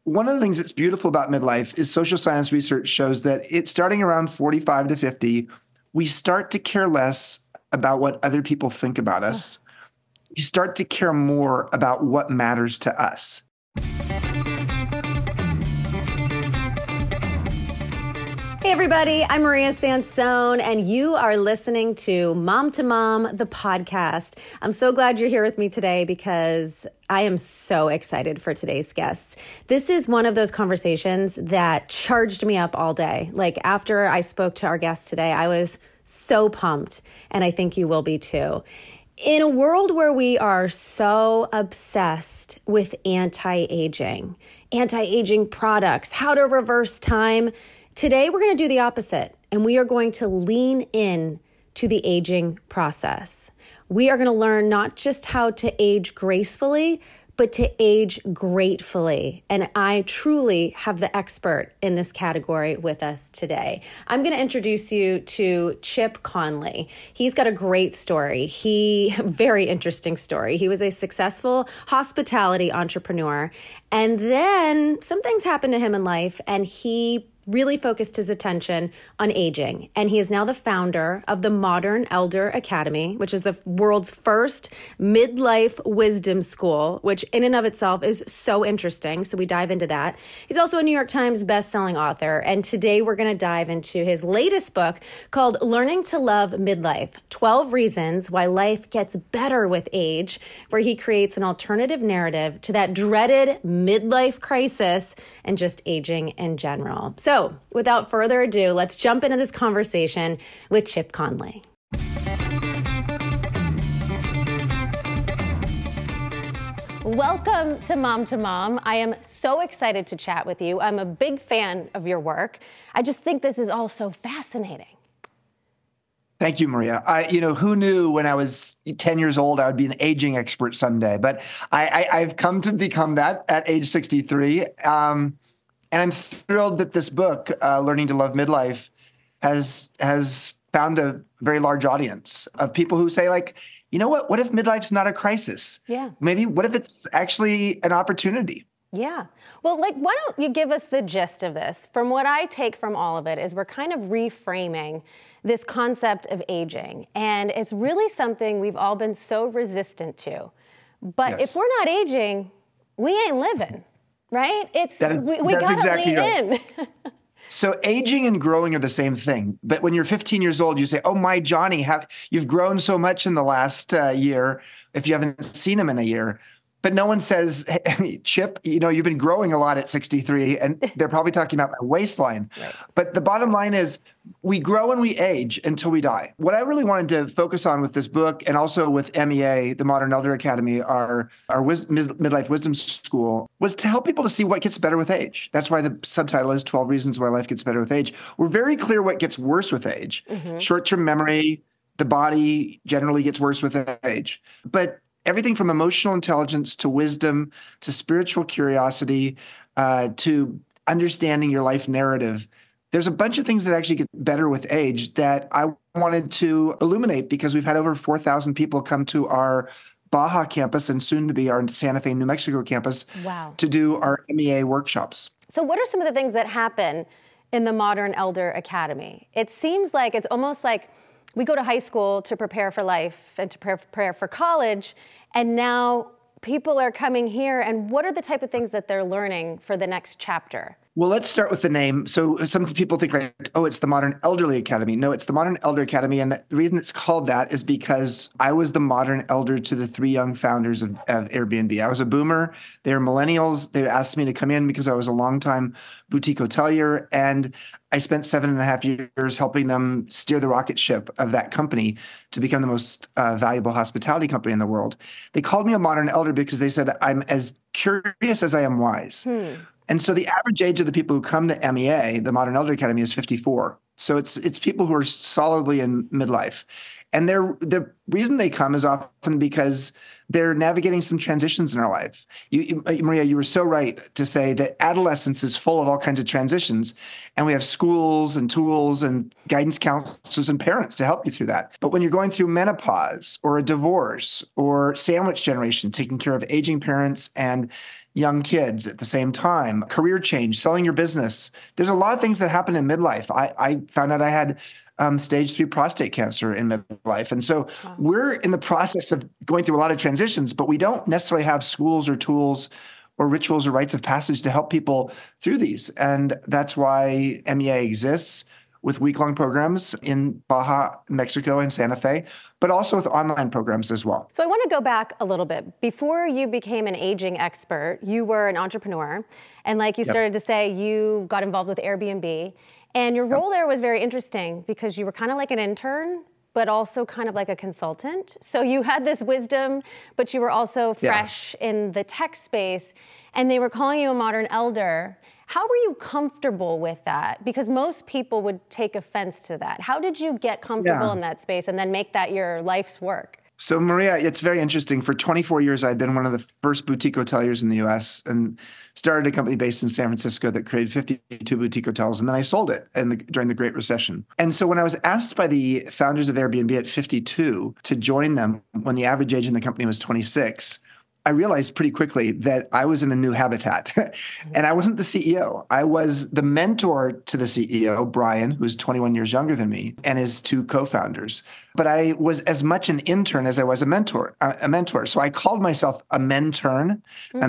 one of the things that's beautiful about midlife is social science research shows that it's starting around 45 to 50, we start to care less about what other people think about us. We start to care more about what matters to us. Hey everybody, I'm Maria Sansone, and you are listening to Mom, the podcast. I'm so glad you're here with me today because I am so excited for today's guests. This is one of those conversations that charged me up all day. Like after I spoke to our guest today, I was so pumped, and I think you will be too. In a world where we are so obsessed with anti-aging products, how to reverse time, today, we're going to do the opposite, and we are going to lean in to the aging process. We are going to learn not just how to age gracefully, but to age gratefully. And I truly have the expert in this category with us today. I'm going to introduce you to Chip Conley. He's got a great story. Very interesting story. He was a successful hospitality entrepreneur, and then some things happened to him in life, and he really focused his attention on aging. And he is now the founder of the Modern Elder Academy, which is the world's first midlife wisdom school, which in and of itself is so interesting. So we dive into that. He's also a New York Times bestselling author. And today we're going to dive into his latest book called Learning to Love Midlife, 12 Reasons Why Life Gets Better with Age, where he creates an alternative narrative to that dreaded midlife crisis and just aging in general. So without further ado, let's jump into this conversation with Chip Conley. Welcome to Mom. I am so excited to chat with you. I'm a big fan of your work. I just think this is all so fascinating. Thank you, Maria. Who knew when I was 10 years old, I would be an aging expert someday, but I've come to become that at age 63. And I'm thrilled that this book, Learning to Love Midlife, has found a very large audience of people who say, like, you know what? What if midlife's not a crisis? Yeah. Maybe what if it's actually an opportunity? Yeah. Well, why don't you give us the gist of this? From what I take from all of it is we're kind of reframing this concept of aging. And it's really something we've all been so resistant to. But If we're not aging, we ain't living. Right? We got to exactly lean in. So aging and growing are the same thing. But when you're 15 years old, you say, oh, my Johnny, you've grown so much in the last year if you haven't seen him in a year. But no one says, hey, Chip, you've been growing a lot at 63, and they're probably talking about my waistline. Right. But the bottom line is we grow and we age until we die. What I really wanted to focus on with this book, and also with MEA, the Modern Elder Academy, our midlife wisdom school, was to help people to see what gets better with age. That's why the subtitle is 12 Reasons Why Life Gets Better with Age. We're very clear what gets worse with age. Mm-hmm. Short-term memory, the body generally gets worse with age. But everything from emotional intelligence to wisdom to spiritual curiosity to understanding your life narrative. There's a bunch of things that actually get better with age that I wanted to illuminate because we've had over 4,000 people come to our Baja campus and soon to be our Santa Fe, New Mexico campus to do our MEA workshops. So what are some of the things that happen in the Modern Elder Academy? It seems like it's almost like we go to high school to prepare for life and to prepare for college, and now people are coming here, and what are the type of things that they're learning for the next chapter? Well, let's start with the name. So some people think, like, oh, it's the Modern Elderly Academy. No, it's the Modern Elder Academy. And the reason it's called that is because I was the modern elder to the three young founders of Airbnb. I was a boomer. They were millennials. They asked me to come in because I was a longtime boutique hotelier. And I spent 7.5 years helping them steer the rocket ship of that company to become the most valuable hospitality company in the world. They called me a modern elder because they said I'm as curious as I am wise. And so the average age of the people who come to MEA, the Modern Elder Academy, is 54. So it's people who are solidly in midlife. And the reason they come is often because they're navigating some transitions in our life. Maria, you were so right to say that adolescence is full of all kinds of transitions. And we have schools and tools and guidance counselors and parents to help you through that. But when you're going through menopause or a divorce or sandwich generation, taking care of aging parents and young kids at the same time, career change, selling your business. There's a lot of things that happen in midlife. I found out I had stage 3 prostate cancer in midlife. And so we're in the process of going through a lot of transitions, but we don't necessarily have schools or tools or rituals or rites of passage to help people through these. And that's why MEA exists, with week-long programs in Baja, Mexico, and Santa Fe, but also with online programs as well. So I want to go back a little bit. Before you became an aging expert, you were an entrepreneur. And like you started to say, you got involved with Airbnb. And your role there was very interesting because you were kind of like an intern, but also kind of like a consultant. So you had this wisdom, but you were also fresh in the tech space. And they were calling you a modern elder. How were you comfortable with that? Because most people would take offense to that. How did you get comfortable in that space and then make that your life's work? So Maria, it's very interesting. For 24 years, I'd been one of the first boutique hoteliers in the US and started a company based in San Francisco that created 52 boutique hotels. And then I sold it during the Great Recession. And so when I was asked by the founders of Airbnb at 52 to join them when the average age in the company was 26, I realized pretty quickly that I was in a new habitat and I wasn't the CEO. I was the mentor to the CEO, Brian, who's 21 years younger than me, and his 2 co-founders. But I was as much an intern as I was a mentor. So I called myself a mentor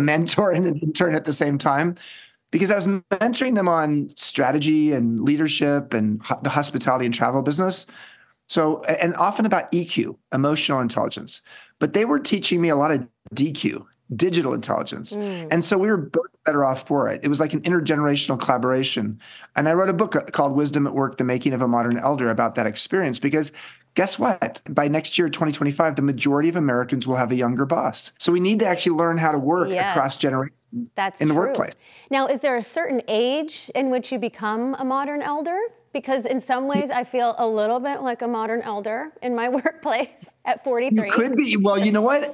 and an intern at the same time, because I was mentoring them on strategy and leadership and the hospitality and travel business. So, and often about EQ, emotional intelligence. But they were teaching me a lot of DQ, digital intelligence. And so we were both better off for it. It was like an intergenerational collaboration. And I wrote a book called Wisdom at Work, The Making of a Modern Elder, about that experience, because guess what? By next year, 2025, the majority of Americans will have a younger boss. So we need to actually learn how to work across generations in the workplace. Now, is there a certain age in which you become a modern elder? Because in some ways, I feel a little bit like a modern elder in my workplace at 43. You could be. Well, you know what?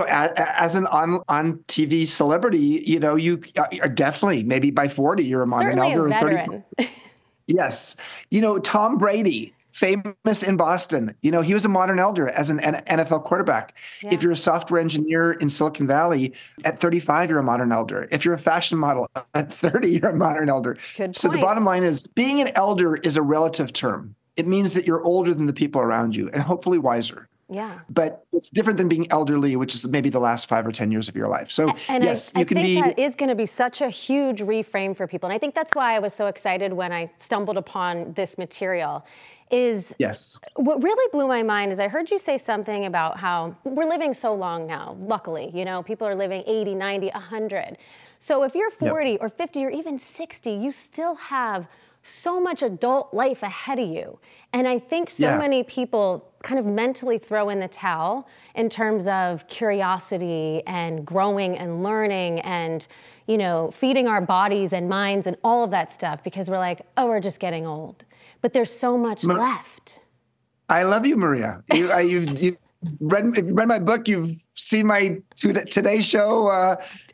As an on TV celebrity, you are definitely, maybe by 40, you're a modern elder. Certainly a veteran. Yes. Tom Brady, famous in Boston, he was a modern elder as an NFL quarterback. Yeah. If you're a software engineer in Silicon Valley, at 35, you're a modern elder. If you're a fashion model, at 30, you're a modern elder. Good so point. The bottom line is, being an elder is a relative term. It means that you're older than the people around you and hopefully wiser. Yeah. But it's different than being elderly, which is maybe the last 5 or 10 years of your life. So yes, you can be. I think that is going to be such a huge reframe for people. And I think that's why I was so excited when I stumbled upon this material. What really blew my mind is I heard you say something about how we're living so long now, luckily, people are living 80, 90, 100. So if you're 40 or 50 or even 60, you still have so much adult life ahead of you. And I think so many people kind of mentally throw in the towel in terms of curiosity and growing and learning and, feeding our bodies and minds and all of that stuff because we're like, oh, we're just getting old. But there's so much left. I love you, Maria. You've read my book. You've seen my Today Show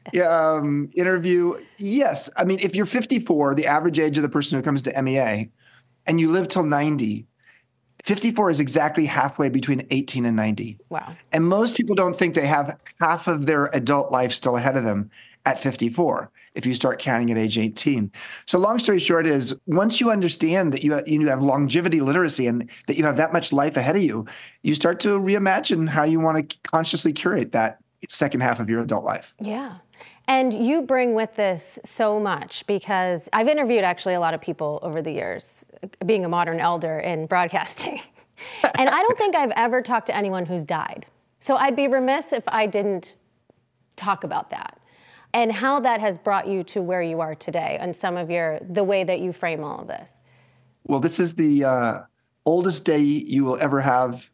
interview. Yes. I mean, if you're 54, the average age of the person who comes to MEA, and you live till 90, 54 is exactly halfway between 18 and 90. Wow. And most people don't think they have half of their adult life still ahead of them at 54, if you start counting at age 18. So long story short is, once you understand that you have longevity literacy and that you have that much life ahead of you, you start to reimagine how you want to consciously curate that second half of your adult life. Yeah. And you bring with this so much, because I've interviewed actually a lot of people over the years, being a modern elder in broadcasting. And I don't think I've ever talked to anyone who's died. So I'd be remiss if I didn't talk about that and how that has brought you to where you are today and the way that you frame all of this. Well, this is the oldest day you will ever have,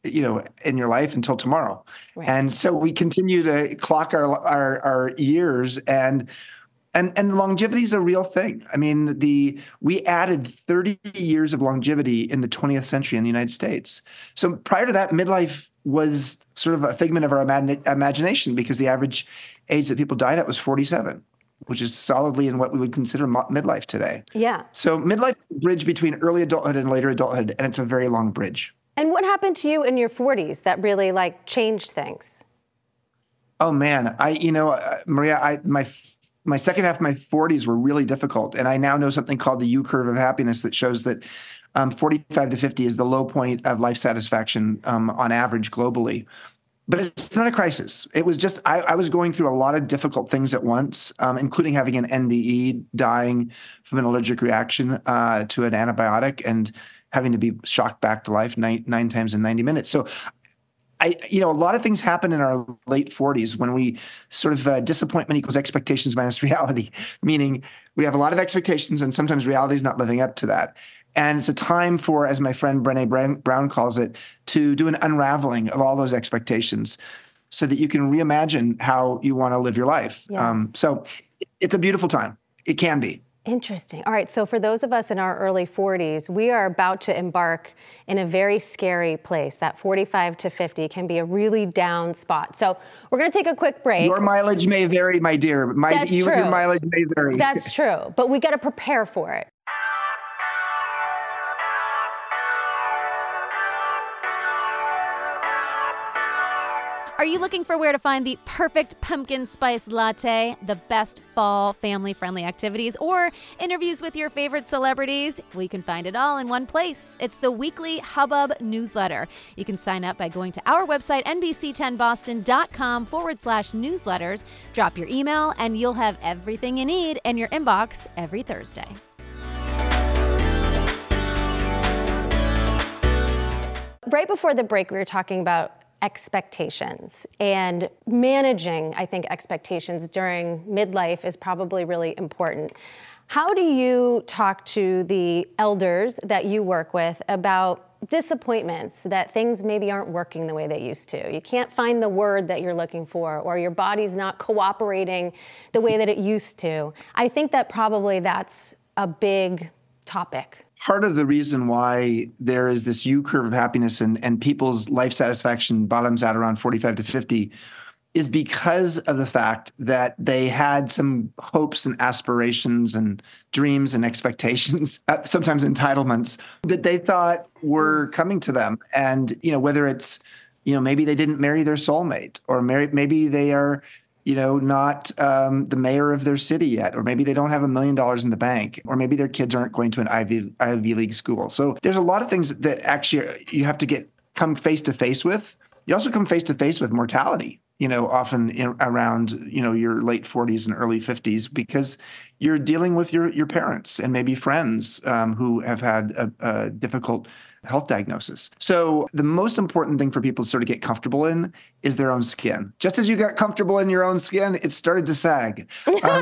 in your life until tomorrow. Right. And so we continue to clock our years, and longevity is a real thing. I mean, we added 30 years of longevity in the 20th century in the United States. So prior to that, midlife was sort of a figment of our imagination, because the average age that people died at was 47, which is solidly in what we would consider midlife today. Yeah. So midlife is a bridge between early adulthood and later adulthood, and it's a very long bridge. And what happened to you in your 40s that really changed things? Oh man, Maria, my second half of my 40s were really difficult, and I now know something called the U curve of happiness that shows that 45 to 50 is the low point of life satisfaction on average globally. But it's not a crisis. It was just I was going through a lot of difficult things at once, including having an NDE, dying from an allergic reaction to an antibiotic, and having to be shocked back to life nine times in 90 minutes. So a lot of things happen in our late 40s when we sort of disappointment equals expectations minus reality, meaning we have a lot of expectations and sometimes reality is not living up to that. And it's a time for, as my friend Brené Brown calls it, to do an unraveling of all those expectations so that you can reimagine how you want to live your life. Yes. So it's a beautiful time. It can be. Interesting. All right. So for those of us in our early 40s, we are about to embark in a very scary place. That 45 to 50 can be a really down spot. So we're going to take a quick break. Your mileage may vary, my dear. That's true. Your mileage may vary. That's true. But we got to prepare for it. Are you looking for where to find the perfect pumpkin spice latte, the best fall family-friendly activities, or interviews with your favorite celebrities? Well, you can find it all in one place. It's the weekly Hubbub newsletter. You can sign up by going to our website, nbc10boston.com/newsletters. Drop your email, and you'll have everything you need in your inbox every Thursday. Right before the break, we were talking about expectations and managing, I think, expectations during midlife is probably really important. How do you talk to the elders that you work with about disappointments, that things maybe aren't working the way they used to? You can't find the word that you're looking for, or your body's not cooperating the way that it used to. I think that probably that's a big topic. Part of the reason why there is this U curve of happiness and people's life satisfaction bottoms out around 45 to 50 is because of the fact that they had some hopes and aspirations and dreams and expectations, sometimes entitlements, that they thought were coming to them. And, whether it's, maybe they didn't marry their soulmate, or maybe they are not the mayor of their city yet, or maybe they don't have $1 million in the bank, or maybe their kids aren't going to an Ivy League school. So there's a lot of things that actually you have to come face to face with. You also come face to face with mortality, often around, your late 40s and early 50s, because you're dealing with your parents and maybe friends who have had a difficult health diagnosis. So the most important thing for people to sort of get comfortable in is their own skin. Just as you got comfortable in your own skin, it started to sag.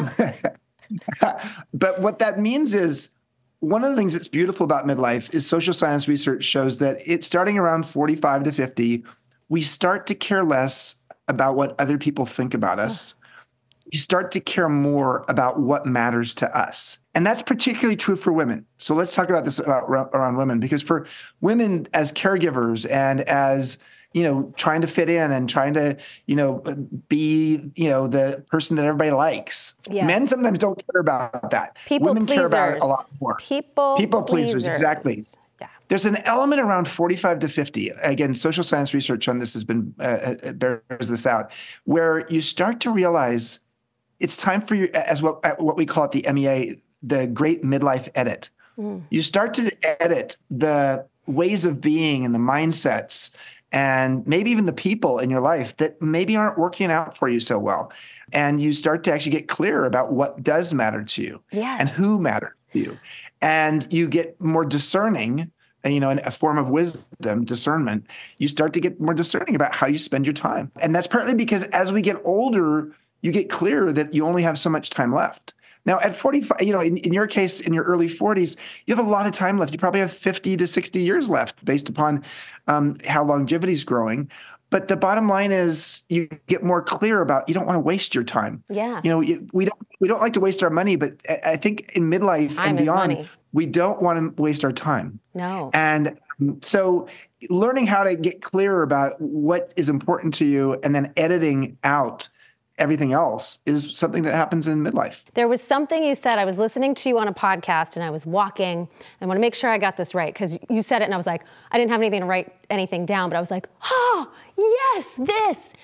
But what that means is, one of the things that's beautiful about midlife is social science research shows that it's starting around 45 to 50, we start to care less about what other people think about us. You start to care more about what matters to us. And that's particularly true for women. So let's talk about this around women, because for women as caregivers and as, trying to fit in and trying to, be, the person that everybody likes. Yeah. Men sometimes don't care about that. Women care about it a lot more. People pleasers, exactly. Yeah. There's an element around 45 to 50. Again, social science research on this has been bears this out, where you start to realize it's time for you, as what we call it, the MEA, the great midlife edit. You start to edit the ways of being and the mindsets and maybe even the people in your life that maybe aren't working out for you so well. And you start to actually get clear about what does matter to you and who matters to you. And you get more discerning, in a form of wisdom, discernment. You start to get more discerning about how you spend your time. And that's partly because as we get older, you get clear that you only have so much time left. Now, at 45, in your case, in your early 40s, you have a lot of time left. You probably have 50 to 60 years left based upon how longevity is growing. But the bottom line is you get more clear about you don't want to waste your time. Yeah. We don't like to waste our money, but I think in midlife and beyond, we don't want to waste our time. No. And so learning how to get clear about what is important to you and then editing out everything else is something that happens in midlife. There was something you said. I was listening to you on a podcast and I was walking. I want to make sure I got this right because you said it and I was like, I didn't have anything to write anything down, but I was like, oh, yes, this.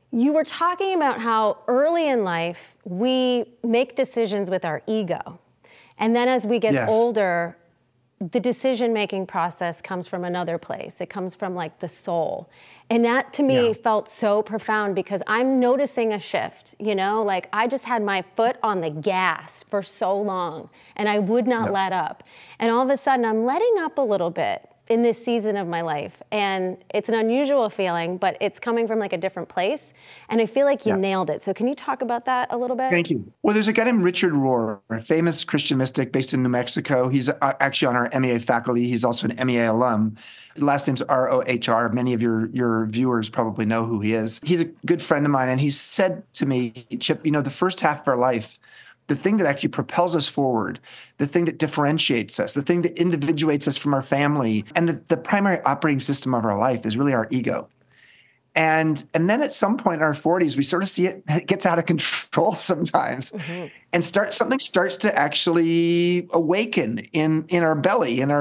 You were talking about how early in life we make decisions with our ego. And then as we get older, the decision-making process comes from another place. It comes from like the soul. And that to me felt so profound because I'm noticing a shift, you know, like I just had my foot on the gas for so long and I would not let up. And all of a sudden I'm letting up a little bit in this season of my life. And it's an unusual feeling, but it's coming from like a different place. And I feel like you nailed it. So can you talk about that a little bit? Thank you. Well, there's a guy named Richard Rohr, a famous Christian mystic based in New Mexico. He's actually on our MEA faculty. He's also an MEA alum. His last name's Rohr. Many of your viewers probably know who he is. He's a good friend of mine. And he said to me, Chip, you know, the first half of our life, the thing that actually propels us forward, the thing that differentiates us, the thing that individuates us from our family, and the primary operating system of our life is really our ego. And then at some point in our 40s, we sort of see it gets out of control sometimes, and something starts to actually awaken in our belly, in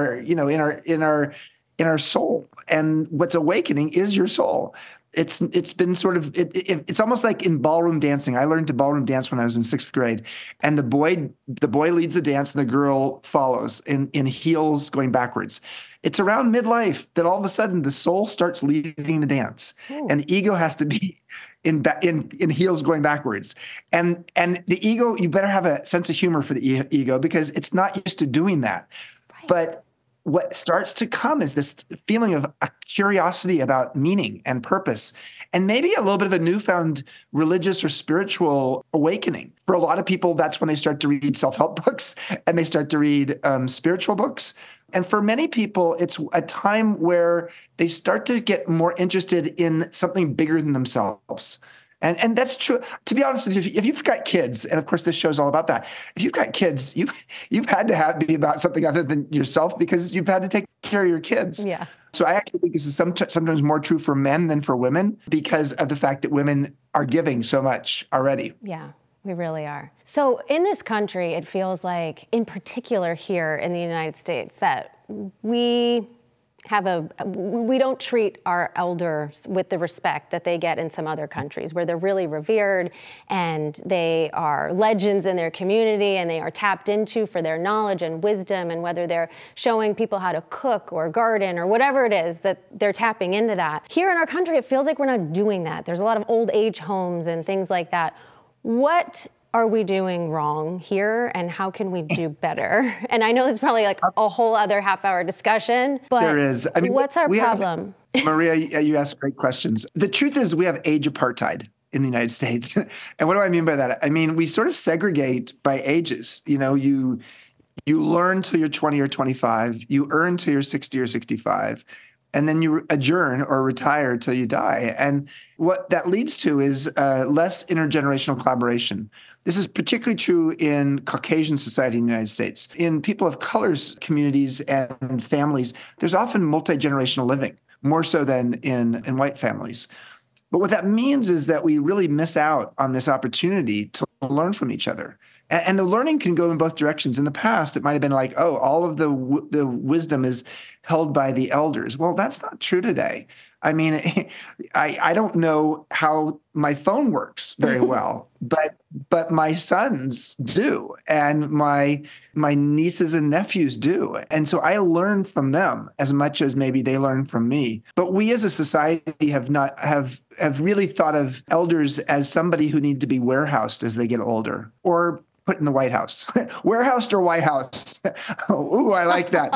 our soul. And what's awakening is your soul. It's been sort of it's almost like in ballroom dancing. I learned to ballroom dance when I was in 6th grade, and the boy leads the dance and the girl follows in heels going backwards. It's around midlife that all of a sudden the soul starts leading the dance, and the ego has to be in heels going backwards. And the ego, you better have a sense of humor for the ego because it's not used to doing that, but what starts to come is this feeling of a curiosity about meaning and purpose, and maybe a little bit of a newfound religious or spiritual awakening. For a lot of people, that's when they start to read self-help books and they start to read spiritual books. And for many people, it's a time where they start to get more interested in something bigger than themselves. And that's true. To be honest with you, if you've got kids, and of course this show's all about that, if you've got kids, you've had to be about something other than yourself because you've had to take care of your kids. Yeah. So I actually think this is sometimes more true for men than for women because of the fact that women are giving so much already. Yeah. We really are. So in this country, it feels like, in particular here in the United States, that we don't treat our elders with the respect that they get in some other countries where they're really revered and they are legends in their community and they are tapped into for their knowledge and wisdom, and whether they're showing people how to cook or garden or whatever it is that they're tapping into that. Here in our country, it feels like we're not doing that. There's a lot of old age homes and things like that. What are we doing wrong here and how can we do better? And I know it's probably like a whole other half-hour discussion, but there is. I mean, what's our problem? Maria, you ask great questions. The truth is we have age apartheid in the United States. And what do I mean by that? I mean, we sort of segregate by ages. You know, you learn till you're 20 or 25, you earn till you're 60 or 65. And then you adjourn or retire till you die. And what that leads to is less intergenerational collaboration. This is particularly true in Caucasian society in the United States. In people of color's communities and families, there's often multi-generational living, more so than in white families. But what that means is that we really miss out on this opportunity to learn from each other. And the learning can go in both directions. In the past, it might have been like, oh, all of the wisdom is held by the elders. Well, that's not true today. I mean, I don't know how my phone works very well, but my sons do, and my nieces and nephews do. And so I learn from them as much as maybe they learn from me. But we as a society have really thought of elders as somebody who need to be warehoused as they get older, or put in the White House. Warehoused or White House? Ooh, I like that.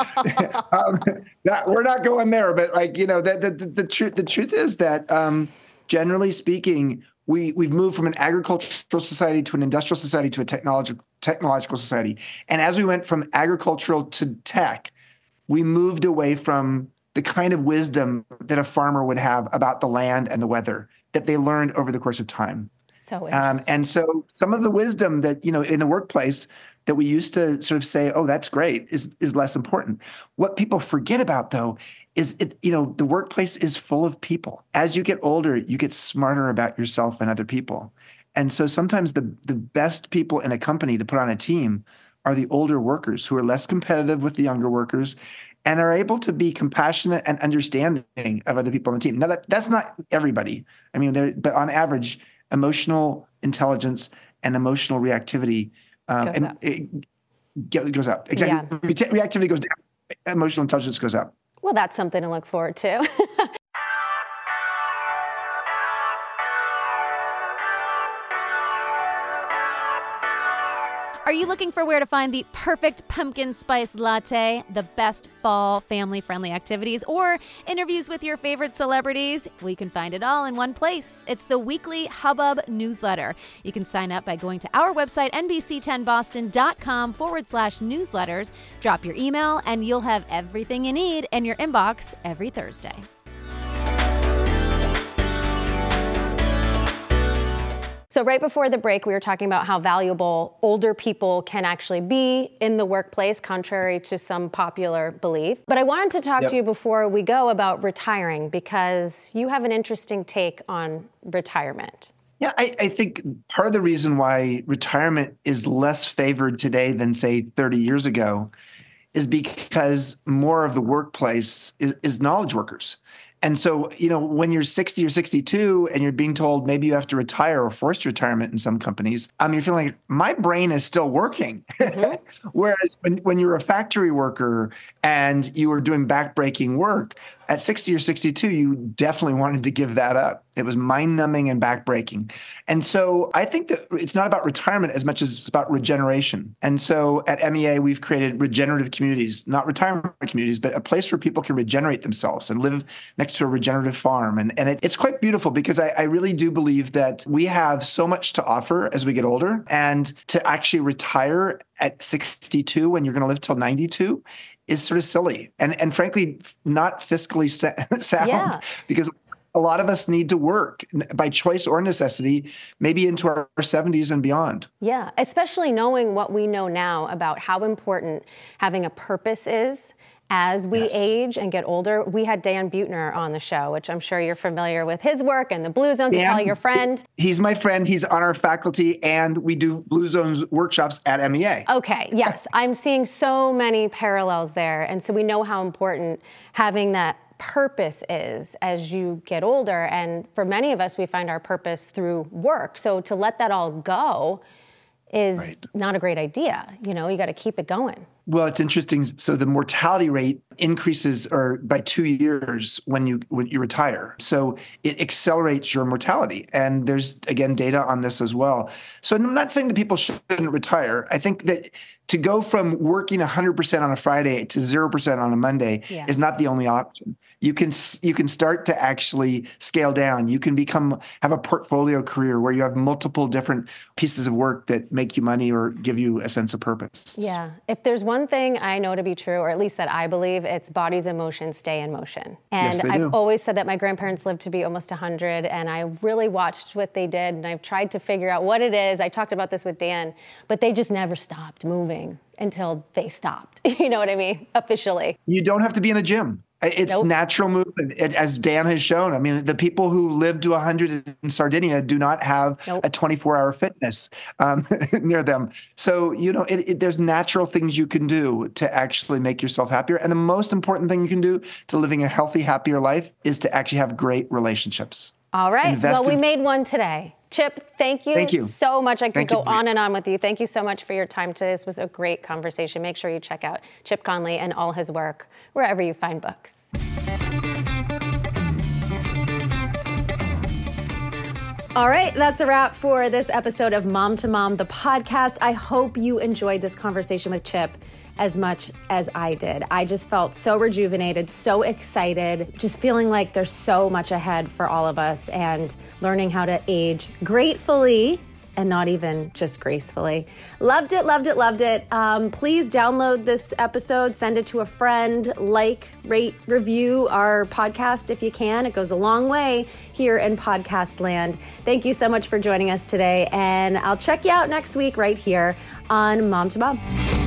We're not going there, but like, you know, the truth is that generally speaking, we've moved from an agricultural society to an industrial society to a technological society. And as we went from agricultural to tech, we moved away from the kind of wisdom that a farmer would have about the land and the weather that they learned over the course of time. So and so some of the wisdom that, you know, in the workplace that we used to sort of say, oh, that's great, is less important. What people forget about, though, is the workplace is full of people. As you get older, you get smarter about yourself and other people. And so sometimes the best people in a company to put on a team are the older workers who are less competitive with the younger workers and are able to be compassionate and understanding of other people on the team. Now, that's not everybody. I mean, but on average, emotional intelligence and emotional reactivity goes up. Exactly. Yeah. Reactivity goes down. Emotional intelligence goes up. Well, that's something to look forward to. Are you looking for where to find the perfect pumpkin spice latte, the best fall family-friendly activities, or interviews with your favorite celebrities? We can find it all in one place. It's the weekly Hubbub newsletter. You can sign up by going to our website, nbc10boston.com/newsletters. Drop your email, and you'll have everything you need in your inbox every Thursday. So right before the break, we were talking about how valuable older people can actually be in the workplace, contrary to some popular belief. But I wanted to talk to you before we go about retiring, because you have an interesting take on retirement. Yeah, I think part of the reason why retirement is less favored today than, say, 30 years ago is because more of the workplace is knowledge workers. And so, when you're 60 or 62 and you're being told maybe you have to retire or forced retirement in some companies, you're feeling like my brain is still working. Mm-hmm. Whereas when you're a factory worker and you were doing backbreaking work, at 60 or 62, you definitely wanted to give that up. It was mind-numbing and backbreaking. And so I think that it's not about retirement as much as it's about regeneration. And so at MEA, we've created regenerative communities, not retirement communities, but a place where people can regenerate themselves and live next to a regenerative farm. And it's quite beautiful, because I really do believe that we have so much to offer as we get older. And to actually retire at 62 when you're going to live till 92 is sort of silly and frankly not fiscally sound, because a lot of us need to work by choice or necessity, maybe into our 70s and beyond. Yeah, especially knowing what we know now about how important having a purpose is as we age and get older. We had Dan Buettner on the show, which I'm sure you're familiar with his work and the Blue Zone. Can tell your friend. He's my friend. He's on our faculty, and we do Blue Zones workshops at MEA. Okay, yes. I'm seeing so many parallels there. And so we know how important having that purpose is as you get older. And for many of us, we find our purpose through work. So to let that all go is not a great idea. You got to keep it going. Well, it's interesting. So the mortality rate increases by 2 years when you retire. So it accelerates your mortality. And there's, again, data on this as well. So I'm not saying that people shouldn't retire. I think that to go from working 100% on a Friday to 0% on a Monday is not the only option. You can start to actually scale down. You can have a portfolio career where you have multiple different pieces of work that make you money or give you a sense of purpose. Yeah. If there's one thing I know to be true, or at least that I believe, it's bodies and motions stay in motion. And yes, I've always said that my grandparents lived to be almost 100, and I really watched what they did, and I've tried to figure out what it is. I talked about this with Dan, but they just never stopped moving until they stopped. You know what I mean? Officially. You don't have to be in a gym. It's natural movement, as Dan has shown. I mean, the people who live to 100 in Sardinia do not have a 24-hour fitness near them. So, there's natural things you can do to actually make yourself happier. And the most important thing you can do to living a healthy, happier life is to actually have great relationships. All right. Well, we made one today. Chip, thank you so much. I could go on and on with you. Thank you so much for your time today. This was a great conversation. Make sure you check out Chip Conley and all his work wherever you find books. All right, that's a wrap for this episode of Mom to Mom, the podcast. I hope you enjoyed this conversation with Chip as much as I did. I just felt so rejuvenated, so excited, just feeling like there's so much ahead for all of us and learning how to age gratefully and not even just gracefully. Loved it, loved it, loved it. Please download this episode, send it to a friend, rate, review our podcast if you can. It goes a long way here in podcast land. Thank you so much for joining us today, and I'll check you out next week right here on Mom to Mom.